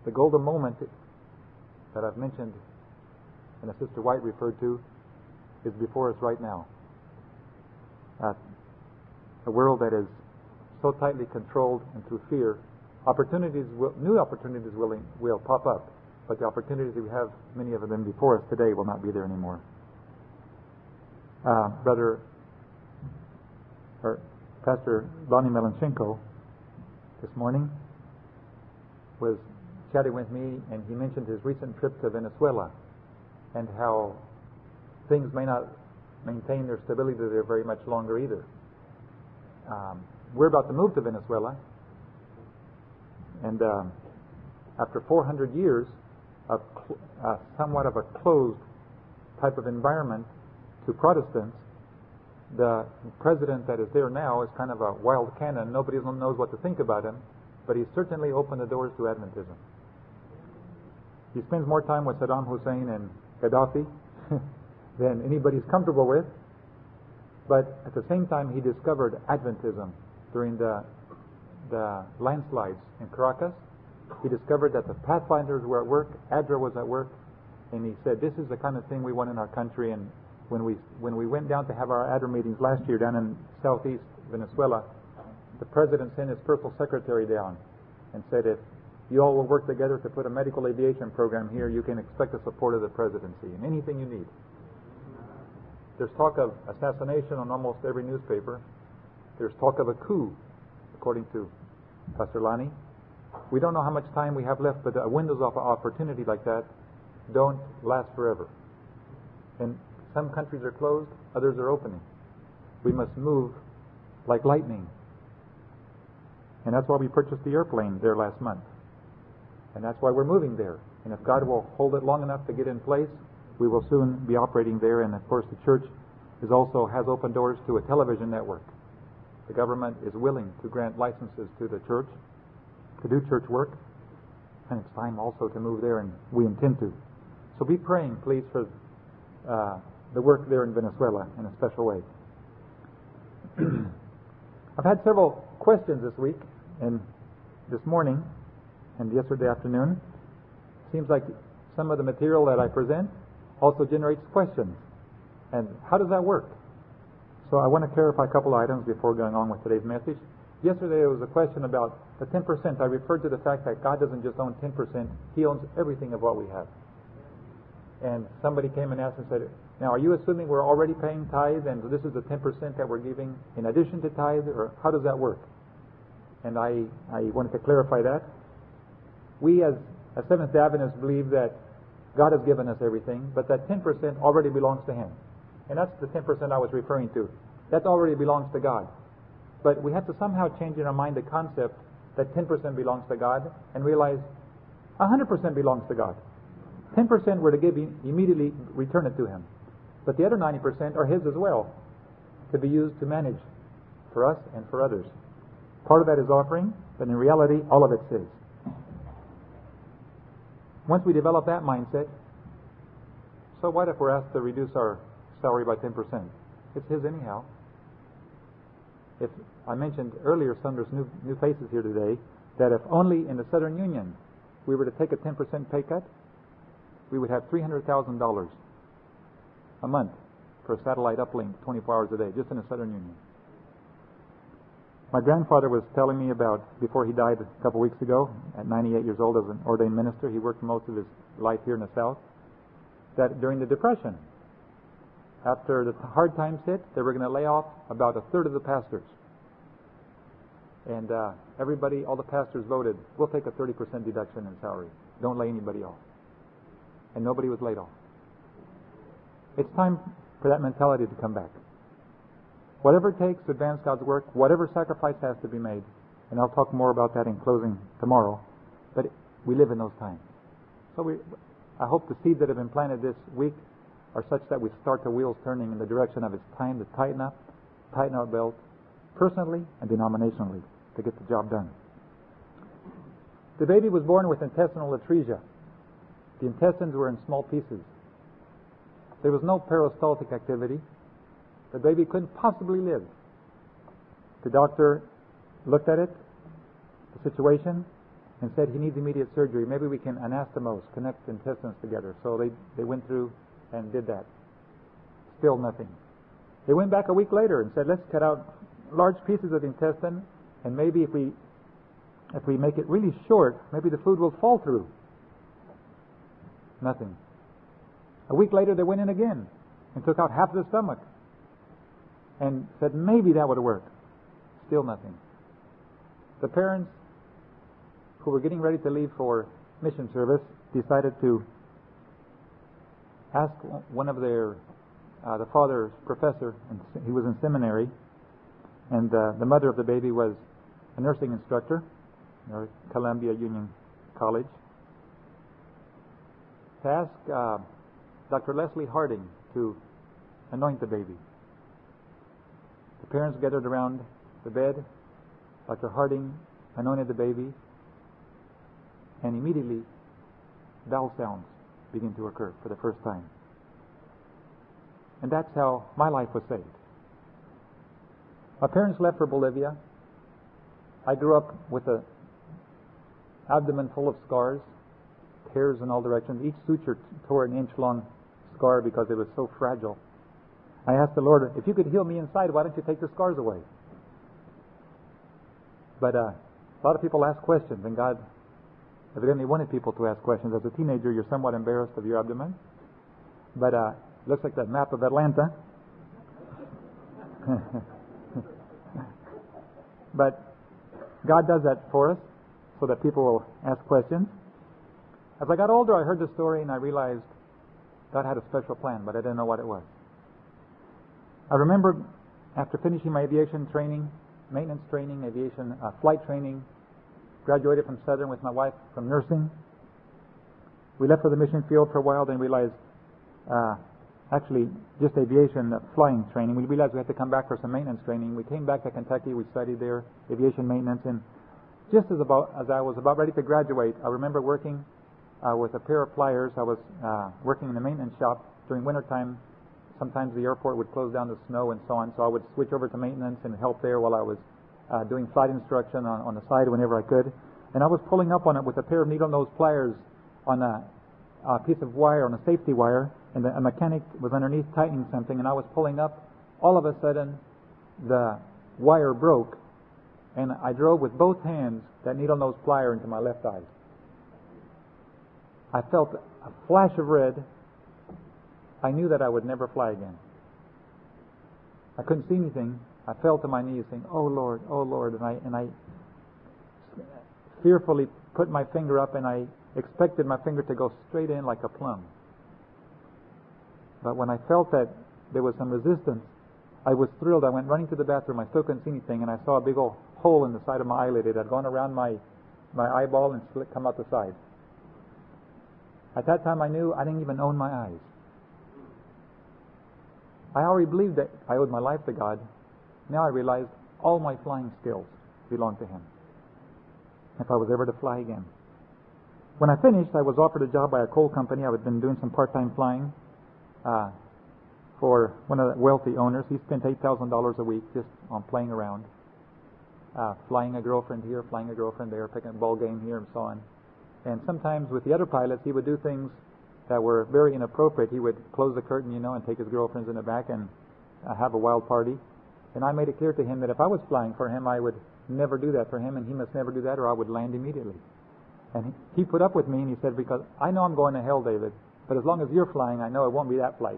The golden moment that I've mentioned and that Sister White referred to is before us right now. A world that is so tightly controlled and through fear, new opportunities will pop up, but the opportunities that we have, many of them before us today, will not be there anymore. Pastor Lonnie Melanchenko this morning was chatting with me, and he mentioned his recent trip to Venezuela and how things may not maintain their stability there very much longer either. We're about to move to Venezuela, and after 400 years of somewhat of a closed type of environment to Protestants, the president that is there now is kind of a wild cannon. Nobody knows what to think about him, but he's certainly opened the doors to Adventism. He spends more time with Saddam Hussein and Gaddafi than anybody's comfortable with, but at the same time he discovered Adventism during the landslides in Caracas. He discovered that the Pathfinders were at work, ADRA was at work, and he said, this is the kind of thing we want in our country. And when we went down to have our ADRA meetings last year down in southeast Venezuela, the president sent his personal secretary down and said, if you all will work together to put a medical aviation program here, you can expect the support of the presidency and anything you need. There's talk of assassination on almost every newspaper. There's talk of a coup, according to Pastor Lani. We don't know how much time we have left, but windows of opportunity like that don't last forever. And some countries are closed, others are opening. We must move like lightning. And that's why we purchased the airplane there last month. And that's why we're moving there. And if God will hold it long enough to get in place, we will soon be operating there. And of course the church also has open doors to a television network. The government is willing to grant licenses to the church to do church work, and it's time also to move there, and we intend to. So be praying, please, for the work there in Venezuela in a special way. I've had several questions this week and this morning and yesterday afternoon. Seems like some of the material that I present also generates questions. And how does that work? So I want to clarify a couple items before going on with today's message. Yesterday there was a question about the 10%. I referred to the fact that God doesn't just own 10%, He owns everything of what we have. And somebody came and asked and said, now are you assuming we're already paying tithe and this is the 10% that we're giving in addition to tithe, or how does that work? And I wanted to clarify that. We as Seventh-day Adventists believe that God has given us everything, but that 10% already belongs to Him. And that's the 10% I was referring to. That already belongs to God. But we have to somehow change in our mind the concept that 10% belongs to God and realize 100% belongs to God. 10% we're to give, immediately return it to Him. But the other 90% are His as well, to be used to manage for us and for others. Part of that is offering, but in reality, all of it's His. Once we develop that mindset, so what if we're asked to reduce our salary by 10%? It's His anyhow. If I mentioned earlier, there's new faces here today, that if only in the Southern Union we were to take a 10% pay cut, we would have $300,000 a month for a satellite uplink 24 hours a day, just in the Southern Union. My grandfather was telling me about, before he died a couple weeks ago, at 98 years old as an ordained minister, he worked most of his life here in the South, that during the Depression, after the hard times hit, they were going to lay off about a third of the pastors. And everybody, all the pastors voted, we'll take a 30% deduction in salary. Don't lay anybody off. And nobody was laid off. It's time for that mentality to come back. Whatever it takes to advance God's work, whatever sacrifice has to be made, and I'll talk more about that in closing tomorrow, but we live in those times. So I hope the seeds that have been planted this week are such that we start the wheels turning in the direction of it's time to tighten our belt, personally and denominationally, to get the job done. The baby was born with intestinal atresia. The intestines were in small pieces. There was no peristaltic activity. The baby couldn't possibly live. The doctor looked at it, the situation, and said he needs immediate surgery. Maybe we can anastomose, connect intestines together. So they went through and did that. Still nothing. They went back a week later and said, let's cut out large pieces of the intestine, and maybe if we make it really short, maybe the food will fall through. Nothing. A week later, they went in again and took out half the stomach and said maybe that would work. Still nothing. The parents who were getting ready to leave for mission service decided to ask one of their, the father's professor, and he was in seminary, and the mother of the baby was a nursing instructor at Columbia Union College, to ask Dr. Leslie Harding to anoint the baby. The parents gathered around the bed. Dr. Harding anointed the baby, and immediately bowel sounds began to occur for the first time. And that's how my life was saved. My parents left for Bolivia. I grew up with an abdomen full of scars, tears in all directions. Each suture tore an inch-long scar because it was so fragile. I asked the Lord, if you could heal me inside, why don't you take the scars away? But a lot of people ask questions, and God evidently wanted people to ask questions. As a teenager, you're somewhat embarrassed of your abdomen. But looks like that map of Atlanta. But God does that for us so that people will ask questions. As I got older, I heard the story and I realized God had a special plan, but I didn't know what it was. I remember after finishing my aviation training, maintenance training, aviation flight training, graduated from Southern with my wife from nursing. We left for the mission field for a while, then realized, actually just aviation flying training. We realized we had to come back for some maintenance training. We came back to Kentucky. We studied there aviation maintenance, and just as I was about ready to graduate, I remember working with a pair of pliers. I was working in the maintenance shop during wintertime. Sometimes the airport would close down to snow and so on, so I would switch over to maintenance and help there while I was doing flight instruction on the side whenever I could. And I was pulling up on it with a pair of needle-nose pliers on a piece of wire, on a safety wire, and a mechanic was underneath tightening something, and I was pulling up. All of a sudden, the wire broke, and I drove with both hands that needle-nose plier into my left eye. I felt a flash of red. I knew that I would never fly again. I couldn't see anything. I fell to my knees saying, "Oh Lord, oh Lord," and I fearfully put my finger up, and I expected my finger to go straight in like a plum. But when I felt that there was some resistance, I was thrilled. I went running to the bathroom. I still couldn't see anything, and I saw a big old hole in the side of my eyelid. It had gone around my eyeball and come out the side. At that time, I knew I didn't even own my eyes. I already believed that I owed my life to God. Now I realized all my flying skills belonged to Him, if I was ever to fly again. When I finished, I was offered a job by a coal company. I had been doing some part-time flying for one of the wealthy owners. He spent $8,000 a week just on playing around, flying a girlfriend here, flying a girlfriend there, picking a ball game here, and so on. And sometimes with the other pilots, he would do things that were very inappropriate. He would close the curtain, and take his girlfriends in the back and have a wild party. And I made it clear to him that if I was flying for him, I would never do that for him, and he must never do that, or I would land immediately. And he put up with me, and he said, because I know I'm going to hell, David, but as long as you're flying, I know it won't be that flight.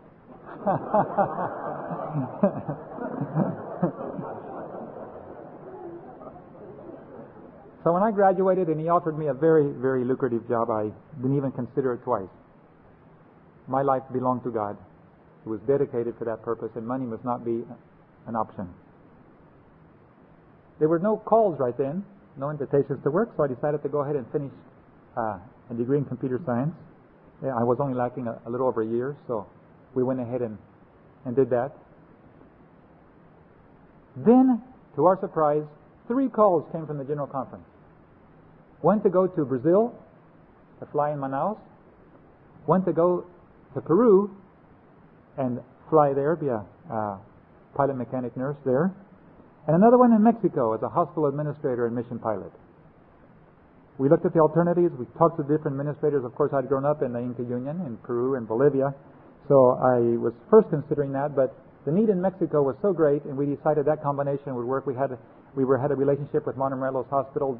So when I graduated and he offered me a very, very lucrative job, I didn't even consider it twice. My life belonged to God. It was dedicated for that purpose, and money must not be an option. There were no calls right then, no invitations to work, so I decided to go ahead and finish a degree in computer science. I was only lacking a little over a year, so we went ahead and did that. Then, to our surprise, 3 calls came from the General Conference. One to go to Brazil, to fly in Manaus. One to go to Peru and fly there, be a pilot mechanic nurse there. And another one in Mexico as a hospital administrator and mission pilot. We looked at the alternatives. We talked to different administrators. Of course, I'd grown up in the Inca Union in Peru and Bolivia, so I was first considering that. But the need in Mexico was so great, and we decided that combination would work. We had a relationship with Montemorelos Hospital.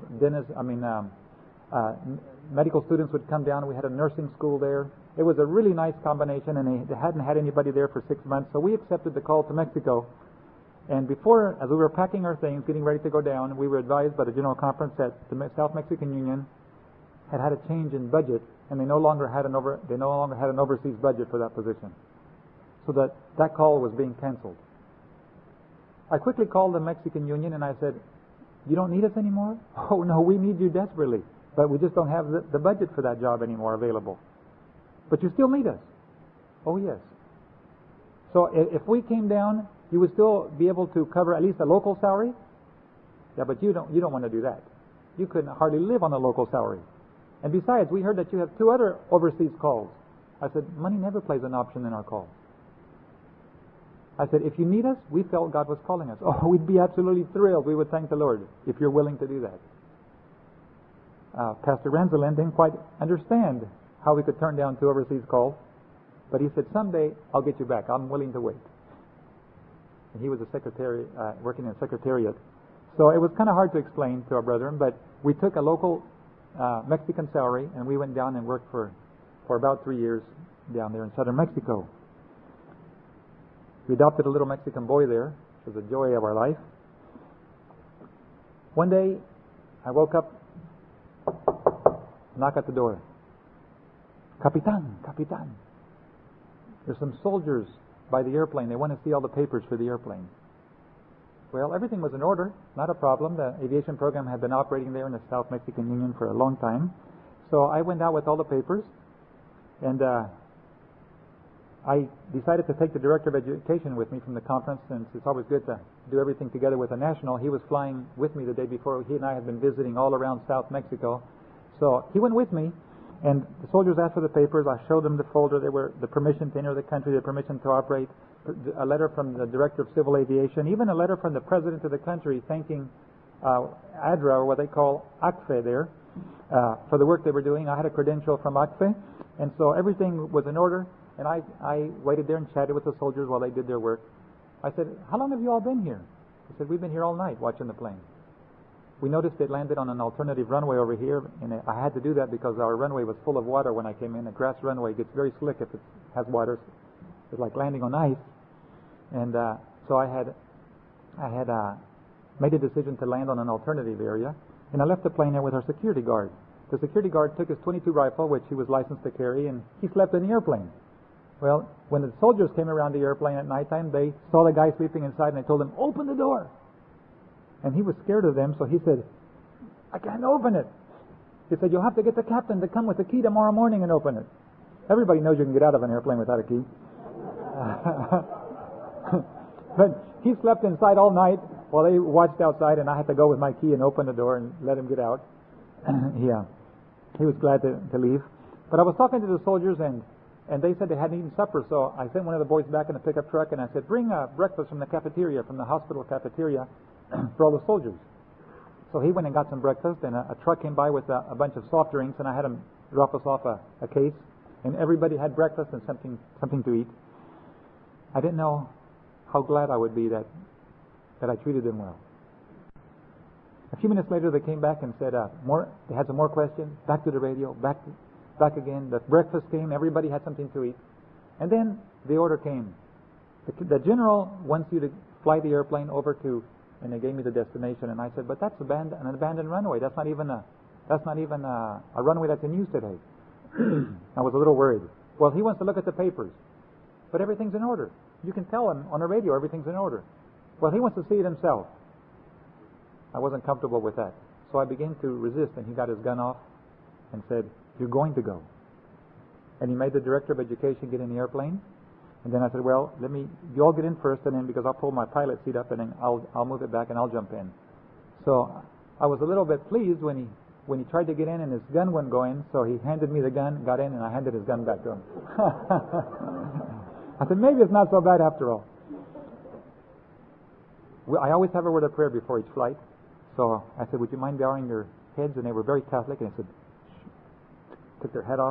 Medical students would come down. We had a nursing school there. It was a really nice combination, and they hadn't had anybody there for 6 months, so we accepted the call to Mexico. And before, as we were packing our things, getting ready to go down, we were advised by the General Conference that the South Mexican Union had a change in budget, and they no longer had an overseas budget for that position. So that call was being canceled. I quickly called the Mexican Union and I said, "You don't need us anymore?" "Oh no, we need you desperately, but we just don't have the budget for that job anymore available." "But you still need us." "Oh yes." "So if we came down, you would still be able to cover at least a local salary?" "Yeah, but you don't want to do that. You couldn't hardly live on a local salary. And besides, we heard that you have 2 other overseas calls." I said, "Money never plays an option in our call." I said, "If you need us, we felt God was calling us." "Oh, we'd be absolutely thrilled. We would thank the Lord if you're willing to do that." Pastor Ranzelin didn't quite understand how we could turn down 2 overseas calls, but he said, "Someday I'll get you back. I'm willing to wait." And he was a secretary, working in a secretariat. So it was kind of hard to explain to our brethren, but we took a local Mexican salary and we went down and worked for about 3 years down there in southern Mexico. We adopted a little Mexican boy there, which was a joy of our life. One day, I woke up, knock at the door. Capitan. There's some soldiers by the airplane. They want to see all the papers for the airplane." Well, everything was in order, not a problem. The aviation program had been operating there in the South Mexican Union for a long time. So I went out with all the papers, and I decided to take the director of education with me from the conference, since it's always good to do everything together with a national. He was flying with me the day before. He and I had been visiting all around South Mexico. So he went with me, and the soldiers asked for the papers. I showed them the folder. They were the permission to enter the country, the permission to operate, a letter from the director of civil aviation, even a letter from the president of the country thanking ADRA, or what they call ACFE there, for the work they were doing. I had a credential from ACFE, and so everything was in order. And I waited there and chatted with the soldiers while they did their work. I said, "How long have you all been here?" He said, "We've been here all night watching the plane. We noticed it landed on an alternative runway over here, and I had to do that because our runway was full of water when I came in. A grass runway gets very slick if it has water. It's like landing on ice. And so I had made a decision to land on an alternative area, and I left the plane there with our security guard. The security guard took his .22 rifle, which he was licensed to carry, and he slept in the airplane. Well, when the soldiers came around the airplane at nighttime, they saw the guy sleeping inside, and they told him, "Open the door." And he was scared of them, so he said, "I can't open it." He said, "You'll have to get the captain to come with the key tomorrow morning and open it." Everybody knows you can get out of an airplane without a key. But he slept inside all night while they watched outside, and I had to go with my key and open the door and let him get out. He was glad to leave. But I was talking to the soldiers, and they said they hadn't eaten supper, so I sent one of the boys back in the pickup truck, and I said, "Bring breakfast from the cafeteria, from the hospital cafeteria, for all the soldiers." So he went and got some breakfast, and a truck came by with a bunch of soft drinks, and I had him drop us off a case, and everybody had breakfast and something to eat. I didn't know how glad I would be that I treated them well. A few minutes later, they came back and said they had some more questions. Back to the radio, back again. The breakfast came. Everybody had something to eat. And then the order came. The general wants you to fly the airplane over to, and they gave me the destination. And I said, "But that's an abandoned runway. That's not even a runway that's in use today." I was a little worried. "Well, he wants to look at the papers, but everything's in order. You can tell him on the radio everything's in order." "Well, he wants to see it himself." I wasn't comfortable with that, so I began to resist, and he got his gun off and said, "You're going to go." And he made the director of education get in the airplane. And then I said, "Well, you all get in first, and then because I'll pull my pilot seat up, and then I'll move it back and I'll jump in." So I was a little bit pleased when he tried to get in and his gun wouldn't go in, so he handed me the gun, got in, and I handed his gun back to him. I said, maybe it's not so bad after all. I always have a word of prayer before each flight. So I said, "Would you mind borrowing your heads, and they were very Catholic, and they said, took their head off,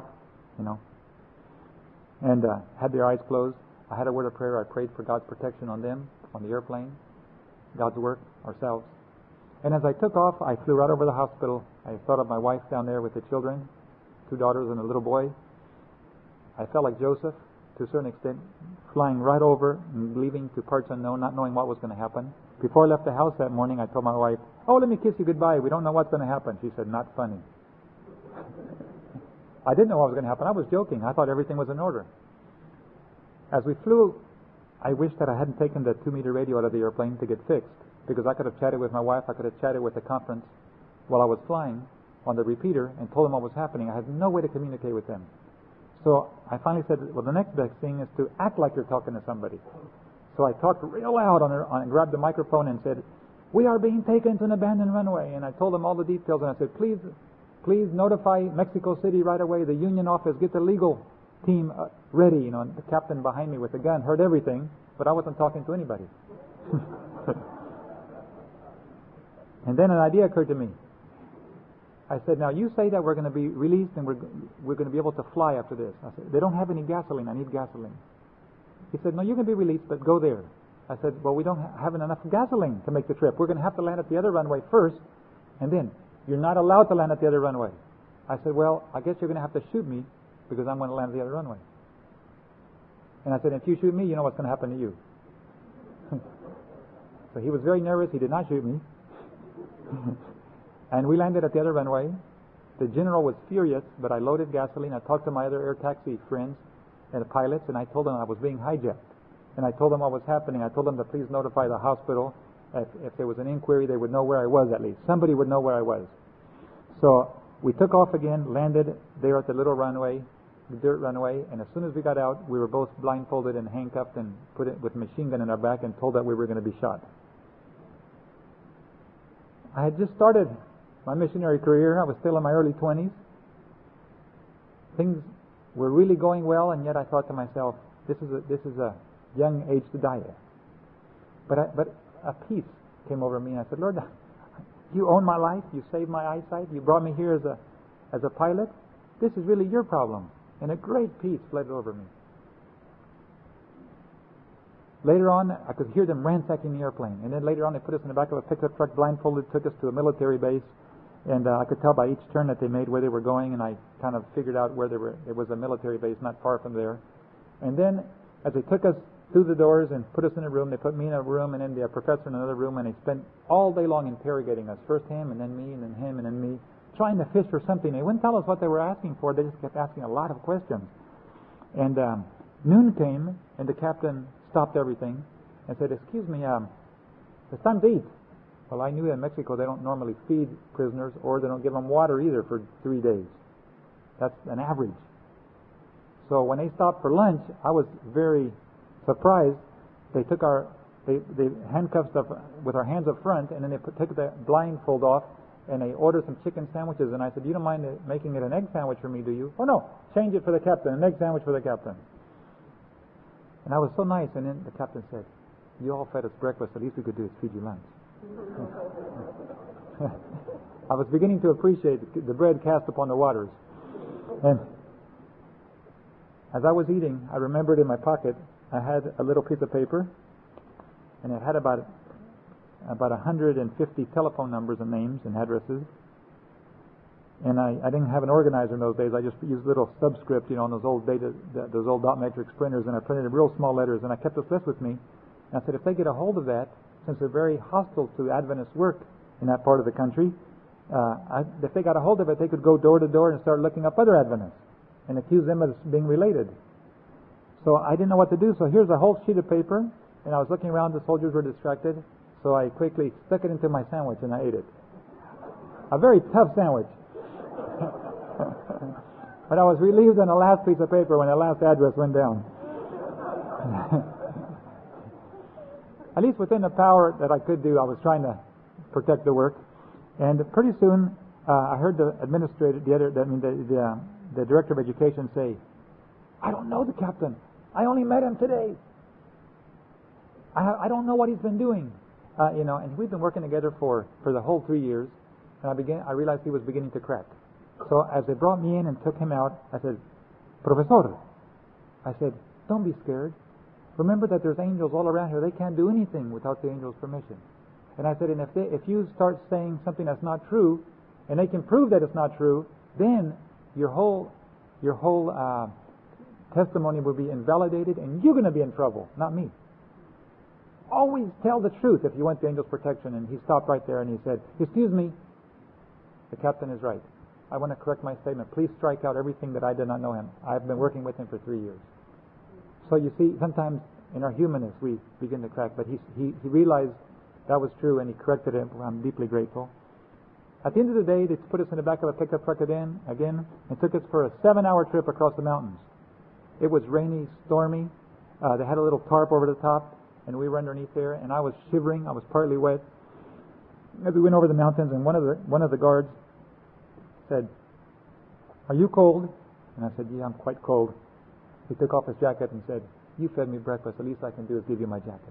and had their eyes closed. I had a word of prayer. I prayed for God's protection on them, on the airplane, God's work, ourselves. And as I took off, I flew right over the hospital. I thought of my wife down there with the children, 2 daughters and a little boy. I felt like Joseph, to a certain extent, flying right over and leaving to parts unknown, not knowing what was going to happen. Before I left the house that morning, I told my wife, "Oh, let me kiss you goodbye. We don't know what's going to happen." She said, "Not funny." I didn't know what was going to happen. I was joking. I thought everything was in order. As we flew, I wished that I hadn't taken the 2-meter radio out of the airplane to get fixed, because I could have chatted with my wife. I could have chatted with the conference while I was flying on the repeater and told them what was happening. I had no way to communicate with them. So I finally said, well, the next best thing is to act like you're talking to somebody. So I talked real loud and grabbed the microphone and said, "We are being taken to an abandoned runway." And I told them all the details, and I said, please notify Mexico City right away, the union office, get the legal team ready. The captain behind me with the gun heard everything, but I wasn't talking to anybody. And then an idea occurred to me. I said, "Now you say that we're going to be released and we're going to be able to fly after this." I said, "They don't have any gasoline. I need gasoline." He said, "No, you can be released, but go there." I said, "Well, we don't have enough gasoline to make the trip. We're going to have to land at the other runway first, and then you're not allowed to land at the other runway." I said, "Well, I guess you're going to have to shoot me because I'm going to land at the other runway." And I said, "If you shoot me, you know what's going to happen to you." So he was very nervous. He did not shoot me. And we landed at the other runway. The general was furious, but I loaded gasoline. I talked to my other air taxi friends and the pilots, and I told them I was being hijacked. And I told them what was happening. I told them to please notify the hospital. If there was an inquiry, they would know where I was at least. Somebody would know where I was. So we took off again, landed there at the little runway, the dirt runway, and as soon as we got out, we were both blindfolded and handcuffed and put it with a machine gun in our back and told that we were going to be shot. I had just started my missionary career. I was still in my early 20s. Things were really going well, and yet I thought to myself, this is a young age to die at. But a peace came over me, and I said, "Lord, you own my life. You saved my eyesight. You brought me here as a pilot. This is really your problem." And a great peace fled over me. Later on, I could hear them ransacking the airplane. And then later on, they put us in the back of a pickup truck, blindfolded, took us to a military base. And I could tell by each turn that they made where they were going, and I kind of figured out where they were. It was a military base not far from there. And then, as they took us through the doors and put us in a room, they put me in a room and then the professor in another room, and they spent all day long interrogating us. First him, and then me, and then him, and then me, trying to fish for something. They wouldn't tell us what they were asking for. They just kept asking a lot of questions. And noon came, and the captain stopped everything and said, "Excuse me, it's time to eat." Well, I knew that in Mexico they don't normally feed prisoners, or they don't give them water either for 3 days. That's an average. So when they stopped for lunch, I was very surprised. They took they handcuffed us with our hands up front, and then they took the blindfold off, and they ordered some chicken sandwiches. And I said, "You don't mind making it an egg sandwich for me, do you?" "Oh, no, change it for the captain, an egg sandwich for the captain." And I was so nice, and then the captain said, "You all fed us breakfast, the least we could do is feed you lunch." I was beginning to appreciate the bread cast upon the waters. And as I was eating, I remembered in my pocket, I had a little piece of paper, and it had about 150 telephone numbers and names and addresses. And I didn't have an organizer in those days. I just used little subscript, on those old dot matrix printers, and I printed in real small letters, and I kept this list with me. And I said, if they get a hold of that, since they're very hostile to Adventist work in that part of the country, if they got a hold of it, they could go door to door and start looking up other Adventists and accuse them of being related. So I didn't know what to do, so here's a whole sheet of paper, and I was looking around, the soldiers were distracted, so I quickly stuck it into my sandwich and I ate it. A very tough sandwich. But I was relieved on the last piece of paper when the last address went down. At least within the power that I could do, I was trying to protect the work. And pretty soon, I heard the administrator, the director of education say, "I don't know the captain. I only met him today. I don't know what he's been doing." And we've been working together for the whole 3 years. And I realized he was beginning to crack. So as they brought me in and took him out, I said, Profesor, I said, don't be scared. Remember that there's angels all around here. They can't do anything without the angel's permission. And I said, and if you start saying something that's not true, and they can prove that it's not true, then your whole testimony will be invalidated, and you're going to be in trouble, not me. Always tell the truth if you want the angel's protection. And he stopped right there and he said, excuse me, the captain is right. I want to correct my statement. Please strike out everything that I did not know him. I've been working with him for 3 years. So you see, sometimes in our humanness we begin to crack, but he realized that was true and he corrected it. I'm deeply grateful. At the end of the day, they put us in the back of a pickup truck again, and took us for a 7-hour trip across the mountains. It was rainy, stormy. They had a little tarp over the top, and we were underneath there, and I was shivering. I was partly wet. As we went over the mountains, and one of the guards said, "Are you cold?" And I said, "Yeah, I'm quite cold." He took off his jacket and said, "You fed me breakfast. The least I can do is give you my jacket."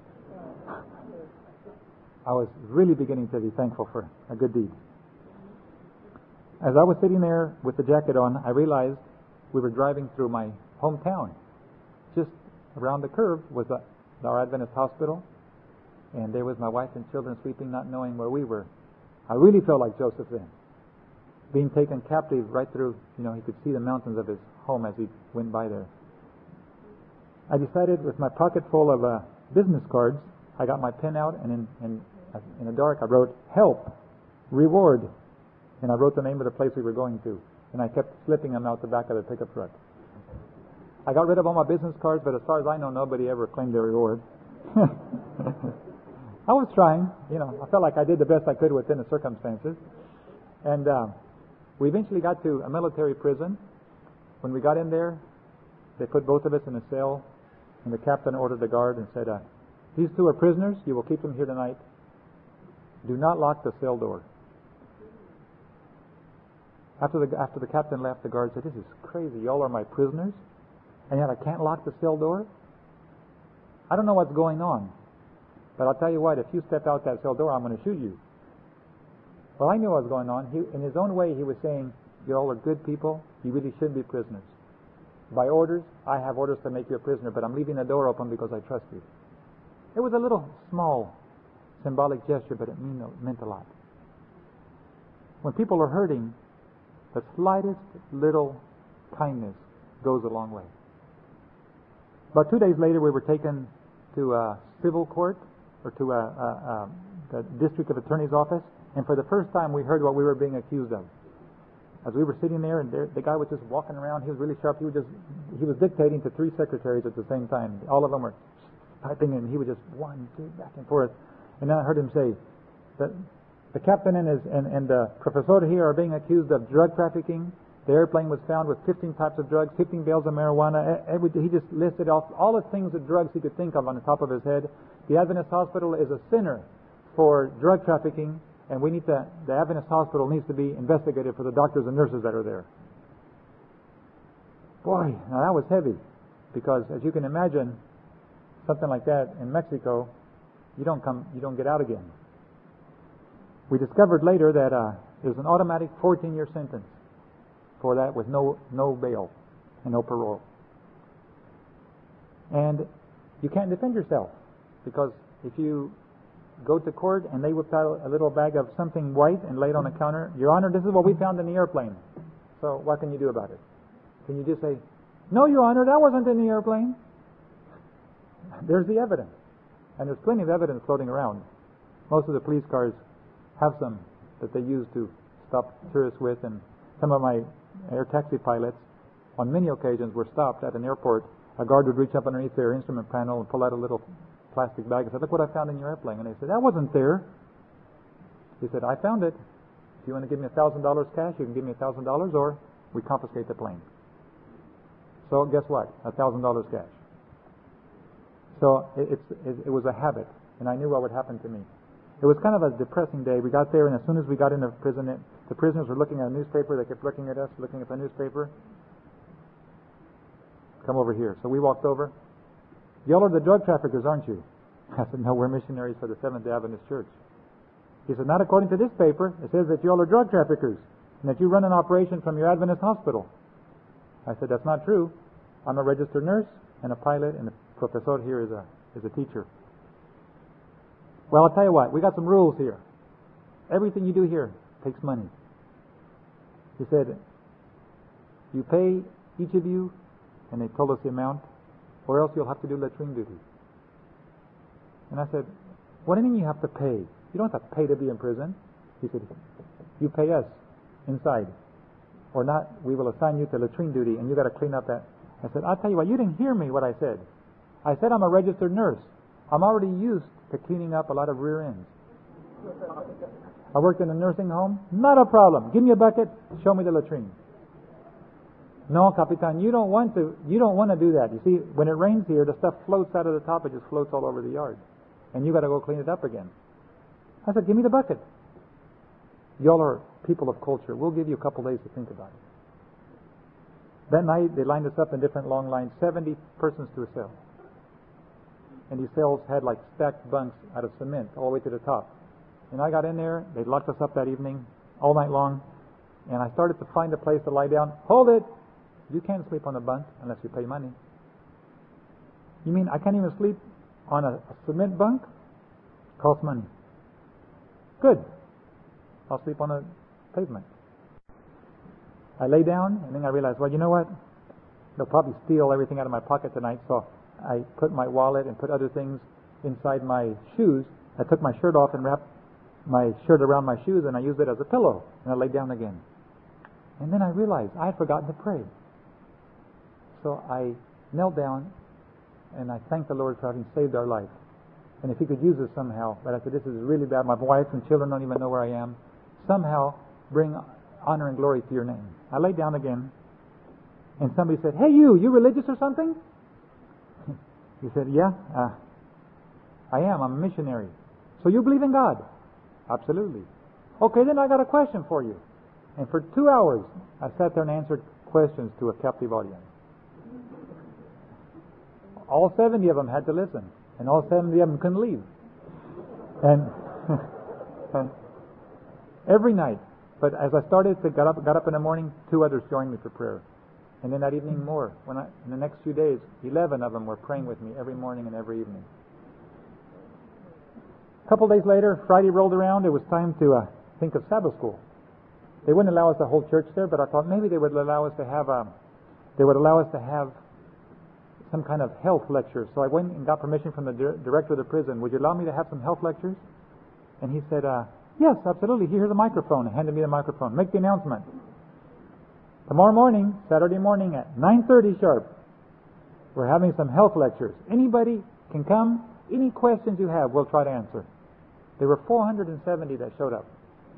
I was really beginning to be thankful for a good deed. As I was sitting there with the jacket on, I realized we were driving through my hometown. Just around the curve was our Adventist hospital, and there was my wife and children sleeping, not knowing where we were. I really felt like Joseph then, being taken captive right through, he could see the mountains of his home as he went by there. I decided with my pocket full of business cards, I got my pen out, and in the dark I wrote, "Help, reward," and I wrote the name of the place we were going to, and I kept slipping them out the back of the pickup truck. I got rid of all my business cards, but as far as I know, nobody ever claimed their reward. I was trying, I felt like I did the best I could within the circumstances. And we eventually got to a military prison. When we got in there, they put both of us in a cell, and the captain ordered the guard and said, "These two are prisoners. You will keep them here tonight. Do not lock the cell door." After the captain left, the guard said, "This is crazy. Y'all are my prisoners, and yet I can't lock the cell door? I don't know what's going on, but I'll tell you what, if you step out that cell door, I'm going to shoot you." Well, I knew what was going on. In his own way, he was saying, "You all are good people. You really shouldn't be prisoners. By orders, I have orders to make you a prisoner, but I'm leaving the door open because I trust you." It was a little small symbolic gesture, but it meant a lot. When people are hurting, the slightest little kindness goes a long way. About 2 days later, we were taken to a civil court, or to the district of attorney's office, and for the first time we heard what we were being accused of. As we were sitting there, and the guy was just walking around. He was really sharp. He was dictating to 3 secretaries at the same time. All of them were typing, and he would just 1, 2, back and forth. And then I heard him say that the captain and the professor here are being accused of drug trafficking. The airplane was found with 15 types of drugs, 15 bales of marijuana. He just listed off all the things of drugs he could think of on the top of his head. The Adventist hospital is a center for drug trafficking, and the Adventist hospital needs to be investigated for the doctors and nurses that are there. Boy, now that was heavy, because as you can imagine, something like that in Mexico, you don't get out again. We discovered later that there's an automatic 14-year sentence for that with no bail and no parole. And you can't defend yourself, because if you go to court and they whip out a little bag of something white and lay it on the counter, "Your Honor, this is what we found in the airplane." So what can you do about it? Can you just say, "No, Your Honor, that wasn't in the airplane"? There's the evidence. And there's plenty of evidence floating around. Most of the police cars have some that they use to stop tourists with, and some of my air taxi pilots on many occasions were stopped at an airport. A guard would reach up underneath their instrument panel and pull out a little plastic bag and say, "Look what I found in your airplane." And they said, "That wasn't there." He said, "I found it. If you want to give me $1,000 cash, you can give me $1,000, or we confiscate the plane." So guess what? $1,000 cash. So it was a habit, and I knew what would happen to me. It was kind of a depressing day. We got there, and as soon as we got into prison, the prisoners were looking at a newspaper. They kept looking at us, looking at the newspaper. "Come over here." So we walked over. "Y'all are the drug traffickers, aren't you?" I said, "No, we're missionaries for the Seventh-day Adventist Church." He said, not according to this paper. It says that you all are drug traffickers and that you run an operation from your Adventist hospital. I said, that's not true. I'm a registered nurse and a pilot, and the professor here is a teacher. Well, I'll tell you what. We got some rules here. Everything you do here takes money. He said, you pay each of you, and they told us the amount, or else you'll have to do latrine duty. And I said, what do you mean you have to pay? You don't have to pay to be in prison. He said, you pay us inside. Or not, we will assign you to latrine duty, and you got to clean up that. I said, I'll tell you what, you didn't hear me what I said. I said I'm a registered nurse. I'm already used to cleaning up a lot of rear ends. I worked in a nursing home. Not a problem. Give me a bucket. Show me the latrine. No, Capitan, you don't want to do that. You see, when it rains here, the stuff floats out of the top. It just floats all over the yard. And you got to go clean it up again. I said, give me the bucket. Y'all are people of culture. We'll give you a couple days to think about it. That night, they lined us up in different long lines, 70 persons to a cell. And these cells had like stacked bunks out of cement all the way to the top. And I got in there. They locked us up that evening, all night long. And I started to find a place to lie down. Hold it! You can't sleep on a bunk unless you pay money. You mean I can't even sleep on a cement bunk? Costs money. Good. I'll sleep on a pavement. I lay down, and then I realized, well, you know what? They'll probably steal everything out of my pocket tonight, so I put my wallet and put other things inside my shoes. I took my shirt off and wrapped my shirt around my shoes, and I used it as a pillow, and I lay down again. And then I realized I had forgotten to pray. So I knelt down, and I thanked the Lord for having saved our life. And if He could use us somehow, but I said, this is really bad. My wife and children don't even know where I am. Somehow bring honor and glory to your name. I laid down again, and somebody said, hey, you religious or something? He said, yeah, I am. I'm a missionary. So you believe in God? Absolutely. Okay, then I got a question for you. And for 2 hours, I sat there and answered questions to a captive audience. All 70 of them had to listen, and all 70 of them couldn't leave. And every night. But as I started to got up in the morning, 2 others joined me for prayer. And then that evening more. In the next few days, 11 of them were praying with me every morning and every evening. A couple days later, Friday rolled around. It was time to think of Sabbath school. They wouldn't allow us to hold church there, but I thought maybe they would allow us to have some kind of health lecture. So I went and got permission from the director of the prison. Would you allow me to have some health lectures? And he said, yes, absolutely. Here's a microphone. And handed me the microphone. Make the announcement. Tomorrow morning, Saturday morning at 9:30 sharp, we're having some health lectures. Anybody can come. Any questions you have, we'll try to answer. There were 470 that showed up.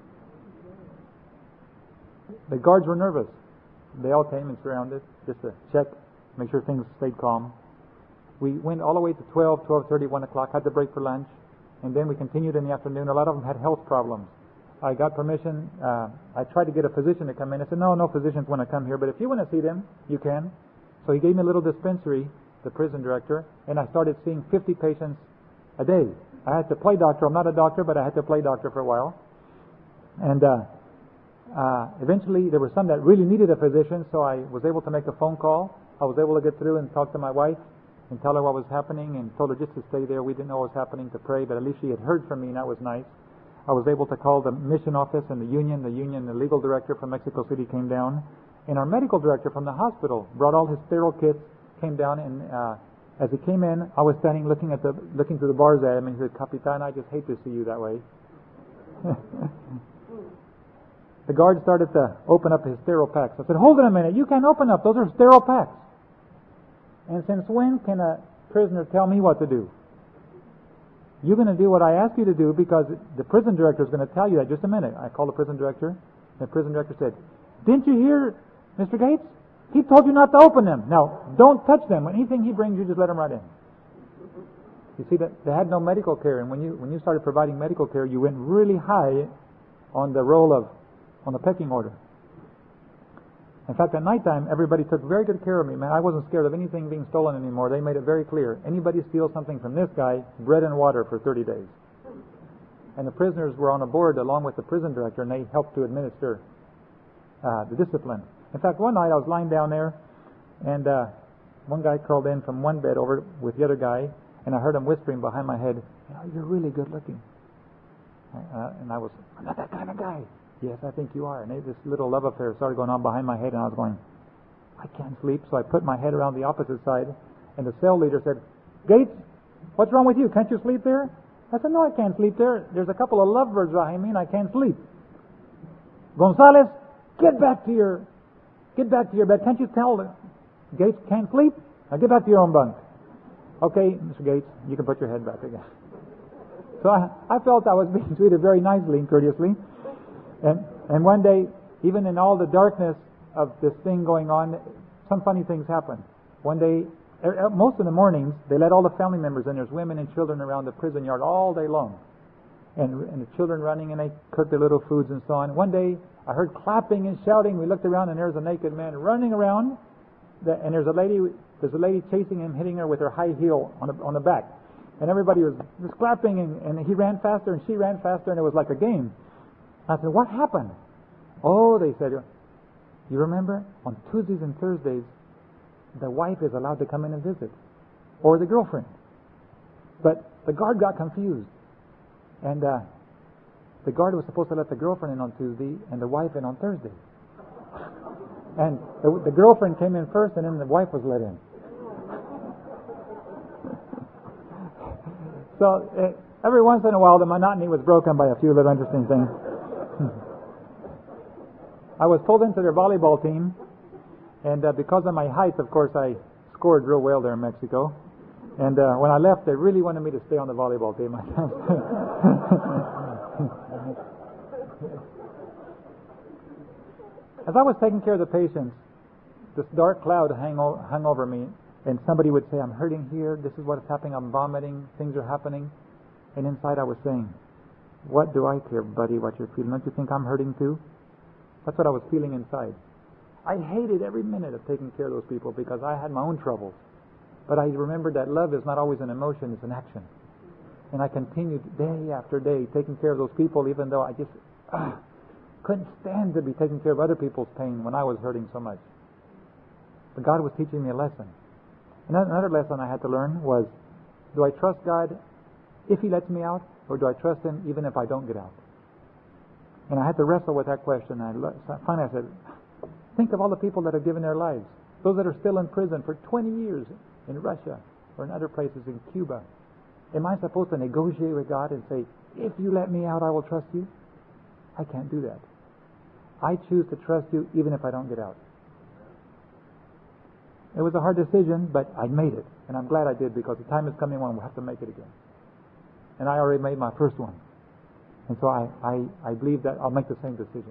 The guards were nervous. They all came and surrounded just to check, make sure things stayed calm. We went all the way to 12, 12:30, 1 o'clock, had to break for lunch, and then we continued in the afternoon. A lot of them had health problems. I got permission. I tried to get a physician to come in. I said, no physicians want to come here, but if you want to see them, you can. So he gave me a little dispensary, the prison director, and I started seeing 50 patients a day. I had to play doctor. I'm not a doctor, but I had to play doctor for a while. And eventually there were some that really needed a physician, so I was able to make a phone call. I was able to get through and talk to my wife and tell her what was happening, and told her just to stay there. We didn't know what was happening, to pray, but at least she had heard from me, and that was nice. I was able to call the mission office and the union, the legal director from Mexico City came down, and our medical director from the hospital brought all his sterile kits, came down, and as he came in, I was standing looking through the bars at him, and he said, Capitan, I just hate to see you that way. The guard started to open up his sterile packs. I said, hold it a minute, you can't open up, those are sterile packs. And since when can a prisoner tell me what to do? You're going to do what I ask you to do, because the prison director is going to tell you that. Just a minute. I called the prison director. The prison director said, didn't you hear Mr. Gates? He told you not to open them. Now, don't touch them. Anything he brings you, just let him right in. You see, that they had no medical care, and when you started providing medical care, you went really high on the pecking order. In fact, at nighttime, everybody took very good care of me, man. I wasn't scared of anything being stolen anymore. They made it very clear. Anybody steals something from this guy, bread and water for 30 days. and the prisoners were on a board along with the prison director, and they helped to administer the discipline. In fact, one night I was lying down there, and one guy crawled in from one bed over with the other guy, and I heard him whispering behind my head, "You're really good looking." And I was, "I'm not that kind of guy." "Yes, I think you are." And this little love affair started going on behind my head, and I was going, I can't sleep. So I put my head around the opposite side, and the cell leader said, "Gates, what's wrong with you? Can't you sleep there?" I said, "No, I can't sleep there. There's a couple of lovebirds behind me, and I can't sleep." "Gonzalez, get back to your bed. Can't you tell that Gates can't sleep? Now get back to your own bunk." "Okay, Mr. Gates, you can put your head back again." So I felt I was being treated very nicely and courteously. And one day, even in all the darkness of this thing going on, some funny things happened. One day, most of the mornings, they let all the family members in. There's women and children around the prison yard all day long. And the children running, and they cook their little foods and so on. One day, I heard clapping and shouting. We looked around, and there's a naked man running around. And there's a lady chasing him, hitting her with her high heel on the back. And everybody was clapping, and he ran faster, and she ran faster, and it was like a game. I said, "What happened?" "Oh," they said, "you remember, on Tuesdays and Thursdays, the wife is allowed to come in and visit, or the girlfriend. But the guard got confused, and the guard was supposed to let the girlfriend in on Tuesday and the wife in on Thursday. And the girlfriend came in first, and then the wife was let in." So every once in a while, the monotony was broken by a few little interesting things. I was pulled into their volleyball team, and because of my height, of course, I scored real well there in Mexico. And when I left, they really wanted me to stay on the volleyball team. As I was taking care of the patients, this dark cloud hung over me, and somebody would say, "I'm hurting here, this is what's happening, I'm vomiting, things are happening." And inside I was saying, "What do I care, buddy, what you're feeling? Don't you think I'm hurting too?" That's what I was feeling inside. I hated every minute of taking care of those people because I had my own troubles. But I remembered that love is not always an emotion, it's an action. And I continued day after day taking care of those people, even though I just couldn't stand to be taking care of other people's pain when I was hurting so much. But God was teaching me a lesson. Another lesson I had to learn was, do I trust God if He lets me out, or do I trust Him even if I don't get out? And I had to wrestle with that question. Finally I said, think of all the people that have given their lives. Those that are still in prison for 20 years in Russia or in other places, in Cuba. Am I supposed to negotiate with God and say, if you let me out, I will trust you? I can't do that. I choose to trust you even if I don't get out. It was a hard decision, but I made it. And I'm glad I did, because the time is coming when we'll have to make it again. And I already made my first one. And so I believe that I'll make the same decision.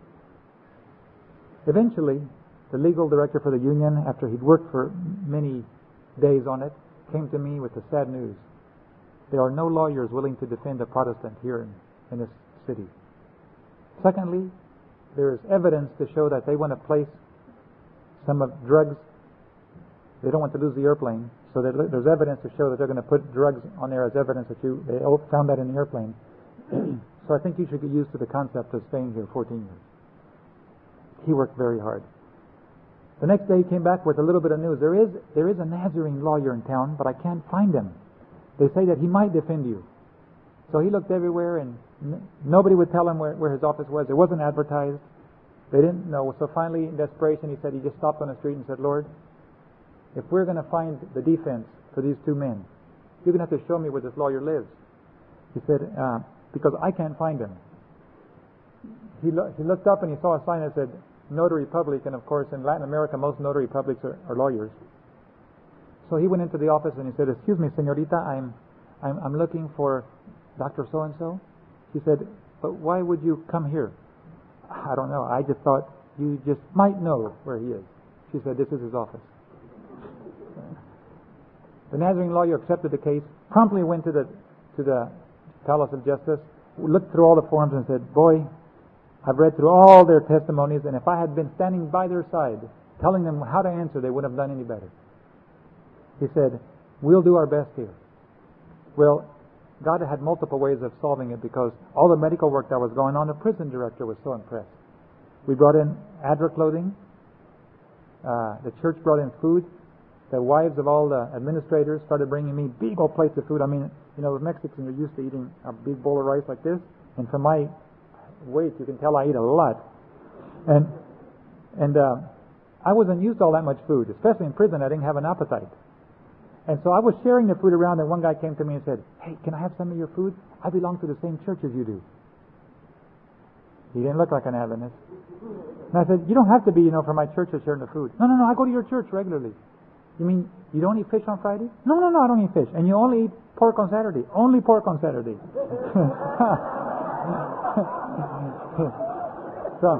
Eventually, the legal director for the union, after he'd worked for many days on it, came to me with the sad news. There are no lawyers willing to defend a Protestant here in this city. Secondly, there is evidence to show that they want to place some of drugs. They don't want to lose the airplane, so there's evidence to show that they're going to put drugs on there as evidence that they found that in the airplane. So I think you should get used to the concept of staying here 14 years. He worked very hard. The next day he came back with a little bit of news. There is a Nazarene lawyer in town, but I can't find him. They say that he might defend you. So he looked everywhere, and nobody would tell him where his office was. It wasn't advertised. They didn't know. So finally, in desperation, he said he just stopped on the street and said, Lord, if we're going to find the defense for these two men, you're going to have to show me where this lawyer lives. He said, because I can't find him. He looked up and he saw a sign that said Notary Public, and of course in Latin America most Notary Publics are lawyers. So he went into the office and he said, excuse me, señorita, I'm looking for Dr. So-and-so. She said, but why would you come here? I don't know. I just thought you just might know where he is. She said, this is his office. The Nazarene lawyer accepted the case, promptly went to the Palace of Justice, looked through all the forms and said, boy, I've read through all their testimonies, and if I had been standing by their side, telling them how to answer, they wouldn't have done any better. He said, we'll do our best here. Well, God had multiple ways of solving it because all the medical work that was going on, the prison director was so impressed. We brought in Adler clothing. The church brought in food. The wives of all the administrators started bringing me big old plates of food. I mean, the Mexicans are used to eating a big bowl of rice like this. And for my weight, you can tell I eat a lot. And I wasn't used to all that much food, especially in prison. I didn't have an appetite. And so I was sharing the food around, and one guy came to me and said, "Hey, can I have some of your food? I belong to the same church as you do." He didn't look like an Adventist. And I said, "You don't have to be, for my church to share the food." No, I go to your church regularly." "You mean you don't eat fish on Friday?" No, I don't eat fish. "And you only eat pork on Saturday?" "Only pork on Saturday." So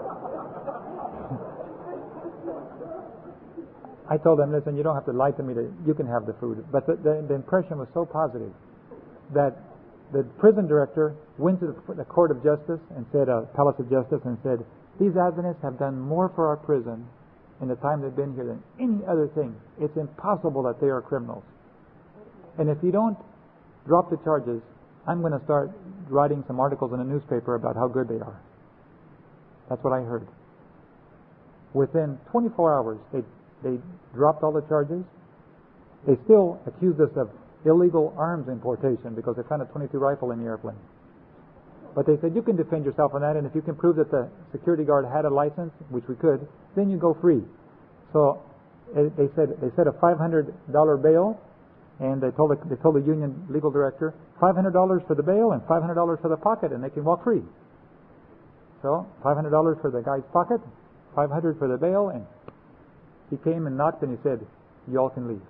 I told them, "Listen, you don't have to lie to me. You can have the food." But the impression was so positive that the prison director went to the court of justice and said, Palace of Justice, and said, "These Adventists have done more for our prison in the time they've been here than any other thing. It's impossible that they are criminals. And if you don't drop the charges, I'm going to start writing some articles in a newspaper about how good they are." That's what I heard. Within 24 hours, they dropped all the charges. They still accused us of illegal arms importation because they found a .22 rifle in the airplane. But they said, "You can defend yourself on that, and if you can prove that the security guard had a license," which we could, "then you go free." So they said a $500 bail, and they told the union legal director, $500 for the bail and $500 for the pocket, and they can walk free. So $500 for the guy's pocket, $500 for the bail, and he came and knocked and he said, "You all can leave."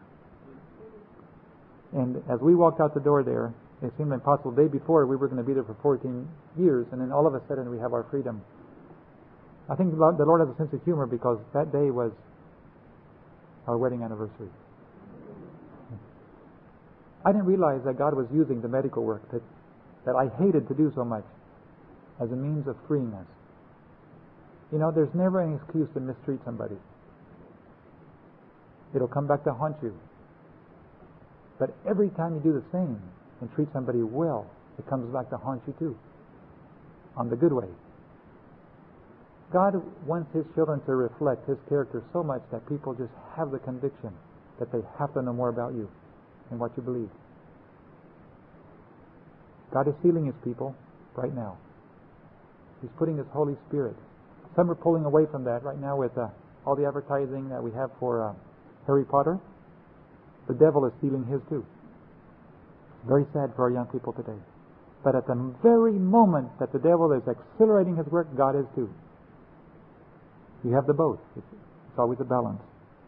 And as we walked out the door there, it seemed impossible. The day before, we were going to be there for 14 years, and then all of a sudden we have our freedom. I think the Lord has a sense of humor because that day was our wedding anniversary. I didn't realize that God was using the medical work that I hated to do so much as a means of freeing us. There's never any excuse to mistreat somebody. It'll come back to haunt you. But every time you do the same and treat somebody well, it comes back to haunt you too, on the good way. God wants His children to reflect His character so much that people just have the conviction that they have to know more about you and what you believe. God is sealing His people right now. He's putting His Holy Spirit. Some are pulling away from that right now with all the advertising that we have for Harry Potter. The devil is stealing his too. Very sad for our young people today. But at the very moment that the devil is accelerating his work, God is too. You have the both. It's always a balance.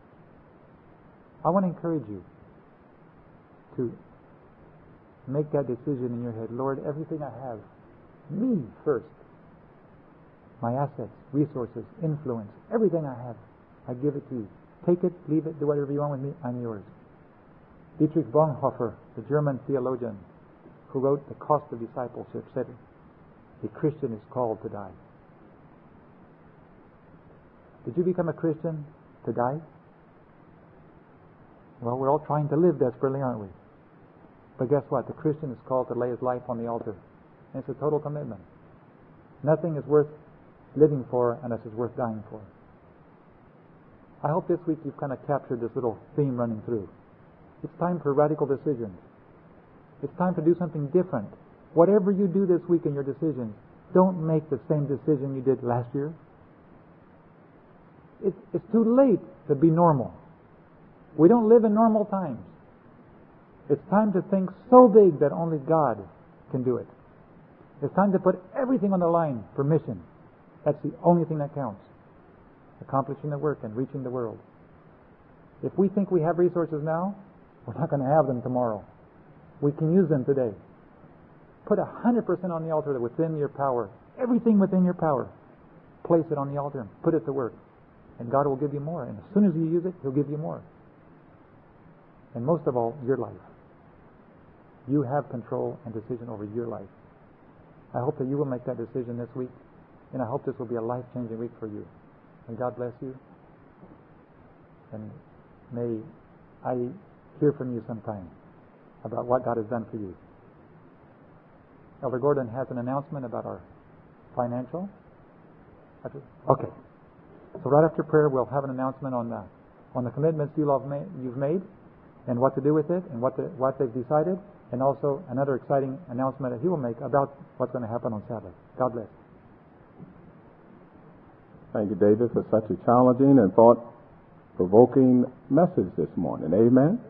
I want to encourage you to make that decision in your head. Lord, everything I have, me first. My assets, resources, influence, everything I have, I give it to you. Take it, leave it, do whatever you want with me, I'm yours. Dietrich Bonhoeffer, the German theologian who wrote The Cost of Discipleship, said, "A Christian is called to die." Did you become a Christian to die? Well, we're all trying to live desperately, aren't we? But guess what? The Christian is called to lay his life on the altar. And it's a total commitment. Nothing is worth living for unless it's worth dying for. I hope this week you've kind of captured this little theme running through. It's time for radical decisions. It's time to do something different. Whatever you do this week in your decisions, don't make the same decision you did last year. It's too late to be normal. We don't live in normal times. It's time to think so big that only God can do it. It's time to put everything on the line for mission. That's the only thing that counts. Accomplishing the work and reaching the world. If we think we have resources now, we're not going to have them tomorrow. We can use them today. Put 100% on the altar within your power. Everything within your power. Place it on the altar and put it to work. And God will give you more. And as soon as you use it, He'll give you more. And most of all, your life. You have control and decision over your life. I hope that you will make that decision this week. And I hope this will be a life-changing week for you. And God bless you. And may I hear from you sometime about what God has done for you. Elder Gordon has an announcement about our financial. Okay. So right after prayer, we'll have an announcement on the commitments you've made, and what to do with it, and what they've decided, and also another exciting announcement that he will make about what's going to happen on Sabbath. God bless. Thank you, David, for such a challenging and thought-provoking message this morning. Amen.